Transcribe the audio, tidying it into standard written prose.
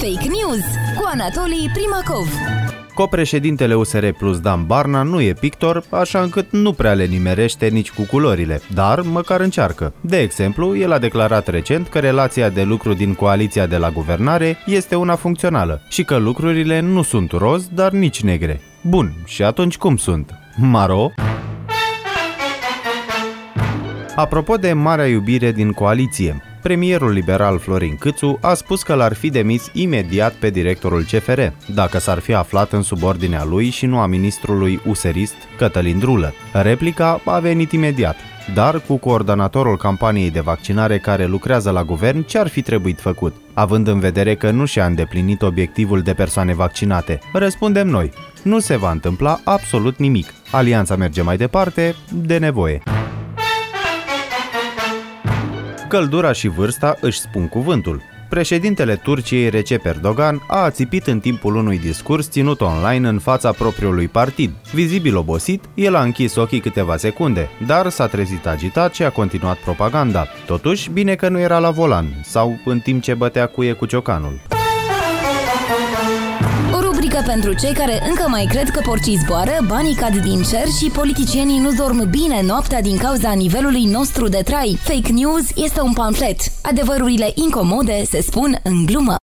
Fake News cu Anatolii Primacov. Copreședintele USR Plus Dan Barna nu e pictor, așa încât nu prea le nimerește nici cu culorile, dar măcar încearcă. De exemplu, el a declarat recent că relația de lucru din coaliția de la guvernare este una funcțională și că lucrurile nu sunt roz, dar nici negre. Bun, și atunci cum sunt? Maro? Apropo de marea iubire din coaliție, premierul liberal Florin Câțu a spus că l-ar fi demis imediat pe directorul CFR, dacă s-ar fi aflat în subordinea lui și nu a ministrului userist Cătălin Drulă. Replica a venit imediat. Dar cu coordonatorul campaniei de vaccinare care lucrează la guvern, ce ar fi trebuit făcut? Având în vedere că nu și-a îndeplinit obiectivul de persoane vaccinate, răspundem noi. Nu se va întâmpla absolut nimic. Alianța merge mai departe, de nevoie. Căldura și vârsta își spun cuvântul. Președintele Turciei Recep Erdogan a ațipit în timpul unui discurs ținut online în fața propriului partid. Vizibil obosit, el a închis ochii câteva secunde, dar s-a trezit agitat și a continuat propaganda. Totuși, bine că nu era la volan sau în timp ce bătea cuie cu ciocanul. O rubrică pentru cei care încă mai cred că porcii zboară, banii cad din cer și politicienii nu dorm bine noaptea din cauza nivelului nostru de trai. Fake News este un pamflet. Adevărurile incomode se spun în glumă.